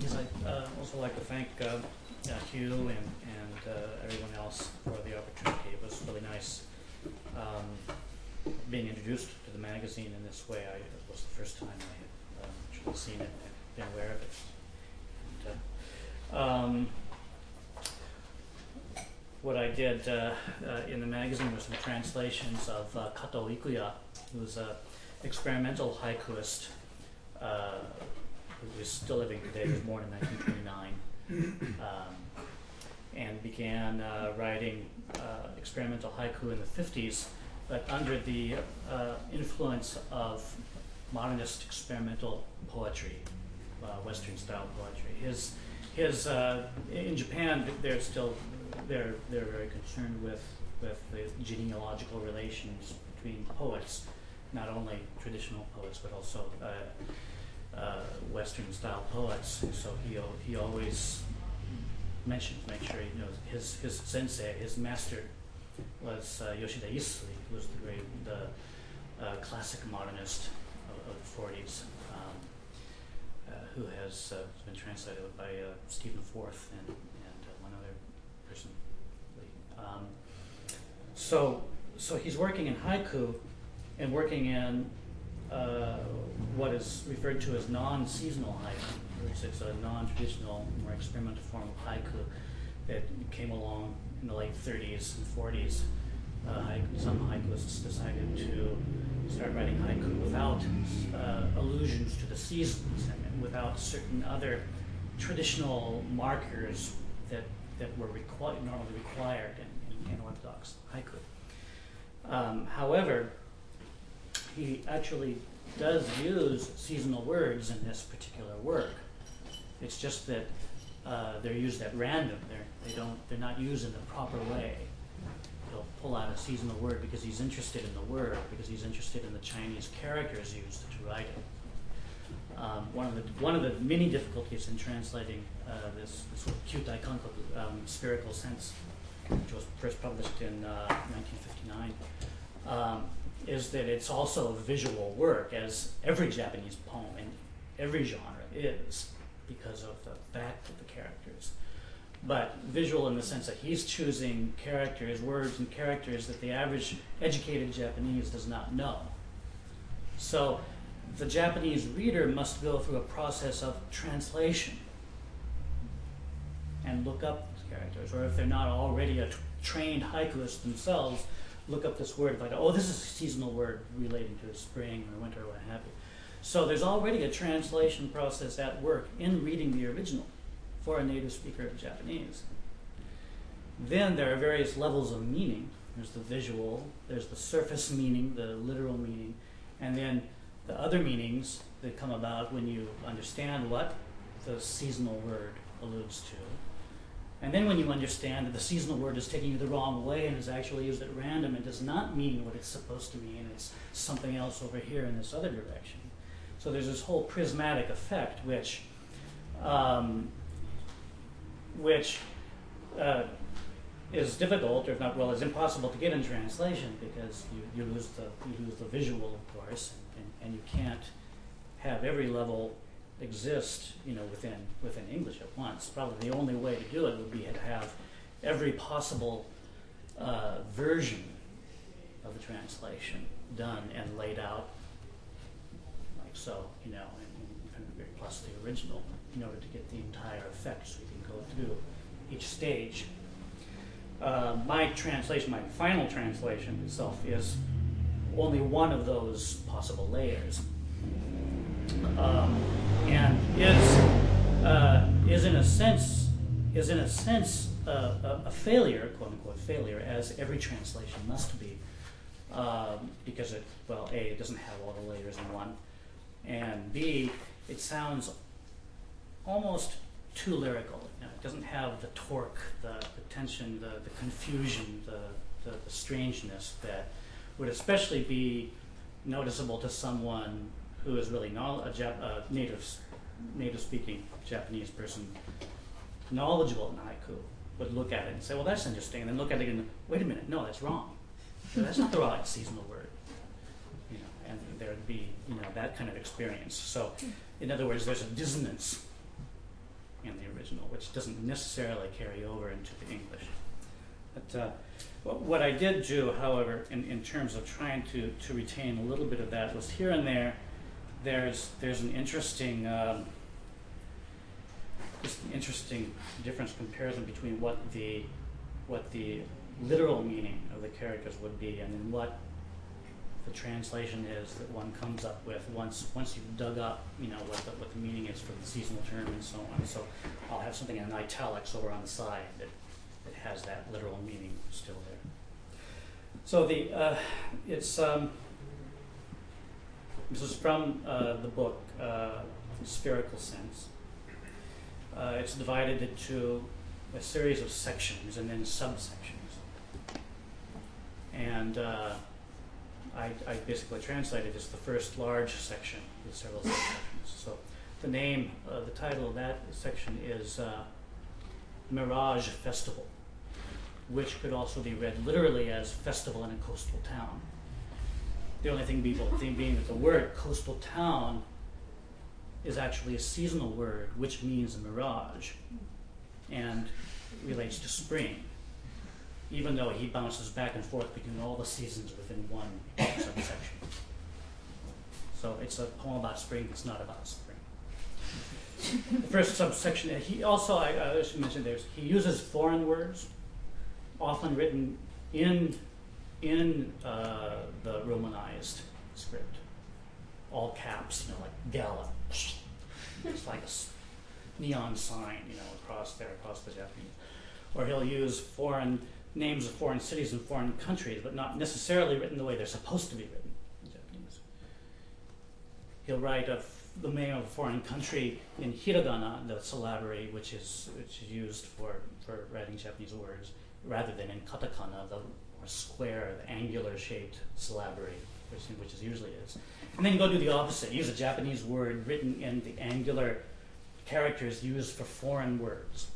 Yes, I also like to thank Hugh and everyone else for the opportunity. It was really nice being introduced to the magazine in this way. It was the first time I had actually seen it and been aware of it. And, what I did in the magazine was some translations of Kato Ikuya, who was an experimental haikuist who is still living today. He was born in 1929 and began writing experimental haiku in the 50s, but under the influence of modernist experimental poetry, Western style poetry. His in Japan, they're very concerned with the genealogical relations between poets, not only traditional poets but also Western style poets. So he always mentioned, make sure he knows his sensei, his master was Yoshida Isui, who was the classic modernist of the 40s. Who has been translated by Stephen Forth and one other person. So he's working in haiku and working in what is referred to as non-seasonal haiku, which is a non-traditional, more experimental form of haiku that came along in the late 30s and 40s. Some haikuists decided to start writing haiku without allusions to the seasons and without certain other traditional markers that were normally required in Orthodox haiku. However, he actually does use seasonal words in this particular work. It's just that they're used at random. They're not used in the proper way. He'll pull out a seasonal word because he's interested in the word, because he's interested in the Chinese characters used to write it. One of the many difficulties in translating this sort of Kyutai Kankoku, spherical sense, which was first published in 1959, is that it's also a visual work, as every Japanese poem in every genre is, because of the fact of the characters. But visual in the sense that he's choosing characters, words and characters that the average educated Japanese does not know. So the Japanese reader must go through a process of translation and look up the characters, or if they're not already a trained haikuist themselves, look up this word, like, oh, this is a seasonal word relating to spring or winter or what have you. So there's already a translation process at work in reading the original for a native speaker of Japanese. Then there are various levels of meaning. There's the visual, there's the surface meaning, the literal meaning, and then the other meanings that come about when you understand what the seasonal word alludes to. And then when you understand that the seasonal word is taking you the wrong way and is actually used at random and does not mean what it's supposed to mean, it's something else over here in this other direction. So there's this whole prismatic effect which is difficult, or if not, well, is impossible to get in translation, because you lose the visual, of course, and you can't have every level exist, within English at once. Probably the only way to do it would be to have every possible version of the translation done and laid out like so, and plus the original, in order to get the entire effect, so you can go through each stage. My final translation itself is only one of those possible layers, and is in a sense a failure, quote unquote failure, as every translation must be, because it doesn't have all the layers in one, and B, it sounds almost too lyrical. It doesn't have the torque, the tension, the confusion, the strangeness that would especially be noticeable to someone who is really a native-speaking Japanese person, knowledgeable in haiku, would look at it and say, well, that's interesting, and then look at it and, wait a minute, no, that's wrong. That's not the right seasonal word. And there would be, that kind of experience. So, in other words, there's a dissonance in the original, which doesn't necessarily carry over into the English. But what I did do, however, in terms of trying to retain a little bit of that, was here and there's an interesting just an interesting difference comparison between what the literal meaning of the characters would be and then what the translation is that one comes up with once you've dug up, what the meaning is for the seasonal term and so on. So I'll have something in italics over on the side that has that literal meaning still there. So this is from the book Spherical Sense. It's divided into a series of sections and then subsections. And I basically translated as the first large section with several subsections. So the title of that section is Mirage Festival, which could also be read literally as Festival in a Coastal Town. The only thing being that the word coastal town is actually a seasonal word, which means a mirage, and relates to spring, even though he bounces back and forth between all the seasons within one subsection. So it's a poem about spring, it's not about spring. The first subsection, he also, I should mention this, he uses foreign words, often written in the Romanized script. All caps, like Gala. It's like a neon sign, across the Japanese. Or he'll use names of foreign cities and foreign countries, but not necessarily written the way they're supposed to be written in Japanese. He'll write the name of a foreign country in hiragana, the syllabary, which is used for writing Japanese words, rather than in katakana, the square, the angular-shaped syllabary, which is usually is. And then you go do the opposite. Use a Japanese word written in the angular characters used for foreign words,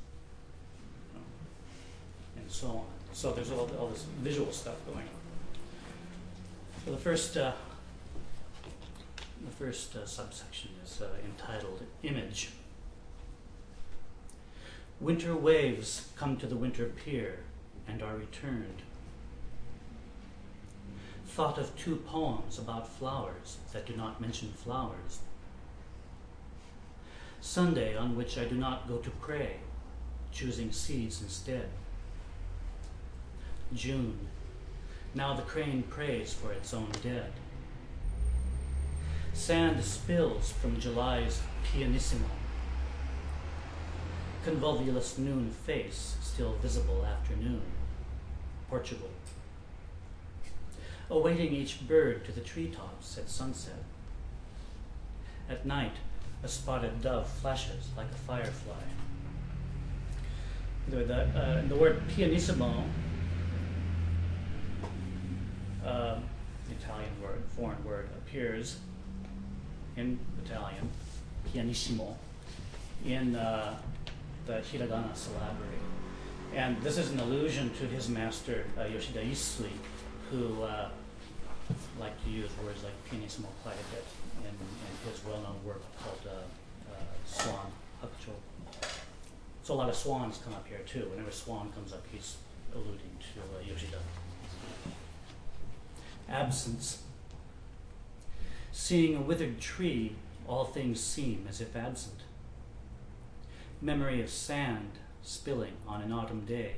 and so on. So there's all this visual stuff going on. So the first subsection is entitled Image. Winter waves come to the winter pier and are returned. Thought of 2 poems about flowers that do not mention flowers. Sunday on which I do not go to pray, choosing seeds instead. June, now the crane prays for its own dead. Sand spills from July's pianissimo. Convolvulus noon face, still visible afternoon. Portugal. Awaiting each bird to the treetops at sunset. At night, a spotted dove flashes like a firefly. The word pianissimo, the Italian word, foreign word, appears in Italian, pianissimo, in the hiragana syllabary. And this is an allusion to his master, Yoshida Isui, who liked to use words like pianissimo quite a bit in his well-known work called Swan Hakucho. So a lot of swans come up here too. Whenever swan comes up, he's alluding to Yoshida. Absence. Seeing a withered tree, all things seem as if absent. Memory of sand spilling on an autumn day.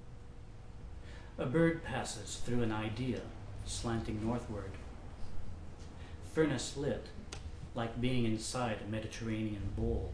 A bird passes through an idea, slanting northward. Furnace lit, like being inside a Mediterranean bowl.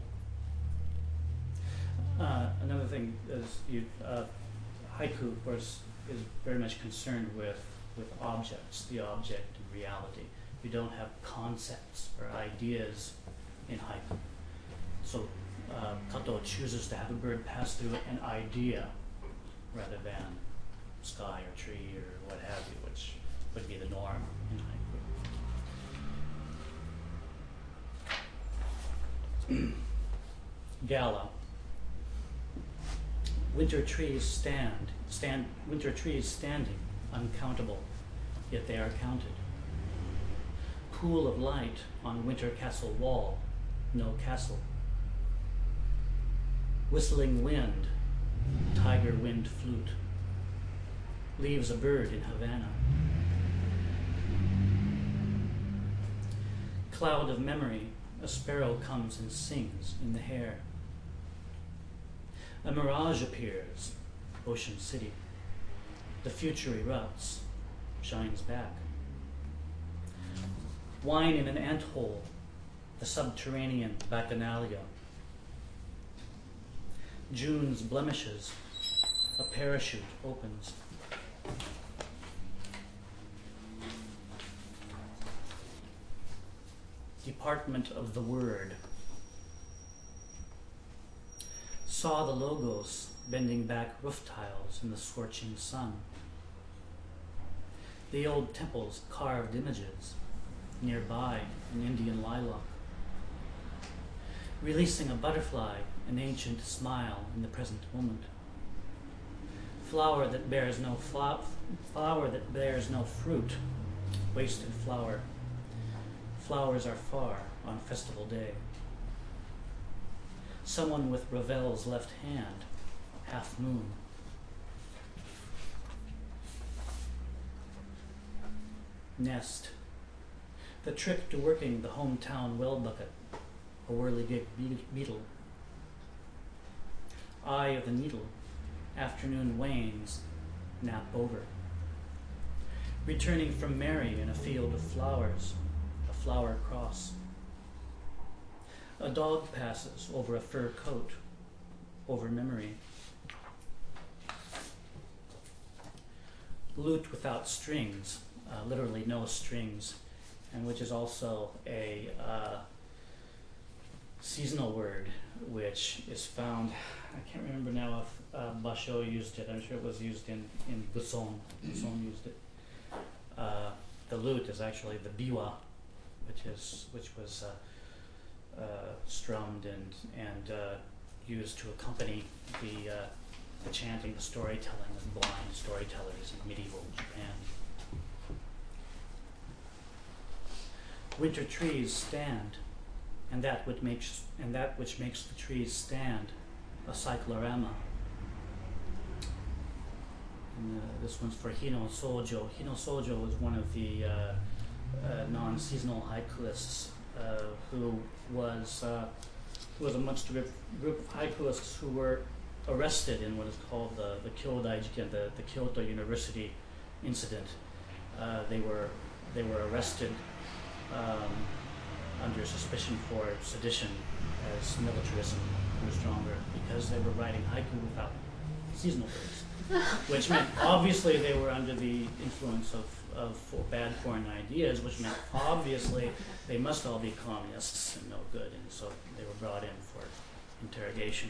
Another thing is haiku, of course, is very much concerned with objects, the object and reality. You don't have concepts or ideas in haiku. So Kato chooses to have a bird pass through an idea rather than sky or tree or what have you, which would be the norm in haiku. Gala. Winter trees winter trees standing, uncountable, yet they are counted. Pool of light on winter castle wall, no castle. Whistling wind, tiger wind flute, leaves a bird in Havana. Cloud of memory, a sparrow comes and sings in the hair. A mirage appears, Ocean City. The future erupts, shines back. Wine in an ant hole, the subterranean bacchanalia. June's blemishes, a parachute opens. Department of the Word. Saw the logos bending back roof tiles in the scorching sun. The old temple's carved images, nearby an Indian lilac. Releasing a butterfly, an ancient smile in the present moment. Flower that bears no fruit, wasted flower. Flowers are far on festival day. Someone with Ravel's left hand, half moon. Nest. The trick to working the hometown well bucket, a whirligig beetle. Eye of the needle, afternoon wanes, nap over. Returning from Mary in a field of flowers, a flower cross. A dog passes over a fur coat, over memory. Lute without strings, literally no strings, and which is also a seasonal word, which is found, I can't remember now if Basho used it. I'm sure it was used in Buson. Buson used it. The lute is actually the biwa, which was strummed and used to accompany the chanting, the storytelling of blind storytellers in medieval Japan. Winter trees stand, and that which makes the trees stand, a cyclorama. And, this one's for Hino Sojo. Hino Sojo was one of the non-seasonal haikuists who was amongst a group of haikuists who were arrested in what is called the Kyodai Jiken, the Kyoto University incident. They were arrested under suspicion for sedition as militarism grew stronger because they were writing haiku without seasonal words, which meant obviously they were under the influence of bad foreign ideas, which meant obviously they must all be communists and no good, and so they were brought in for interrogation.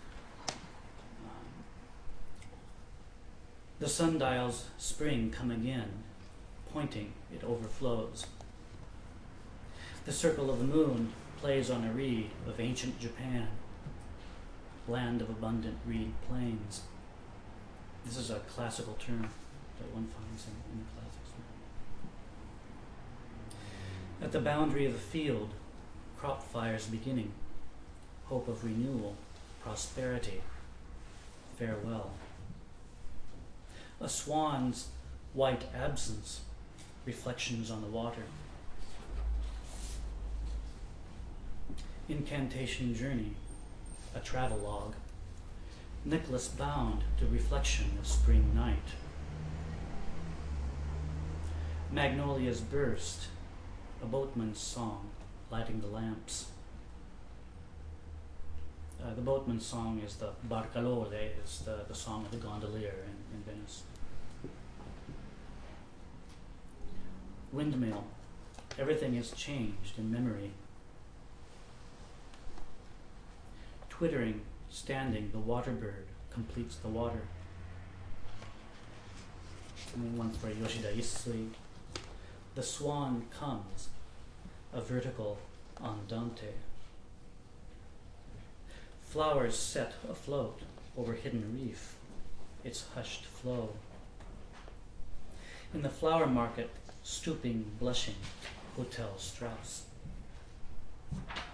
The sundial's spring come again, pointing, it overflows. The circle of the moon plays on a reed of ancient Japan, land of abundant reed plains. This is a classical term that one finds in the classics. At the boundary of the field, crop fires beginning, hope of renewal, prosperity, farewell. A swan's white absence, reflections on the water. Incantation journey, a travelogue. Nicholas bound to reflection of spring night. Magnolias burst, a boatman's song, lighting the lamps. The boatman's song is the barcalore, is the song of the gondolier in Venice. Windmill, everything has changed in memory. Twittering, standing, the water bird completes the water. And then one for Yoshida Isui. The swan comes, a vertical andante. Flowers set afloat over hidden reef, its hushed flow. In the flower market, stooping, blushing, Hotel Strauss.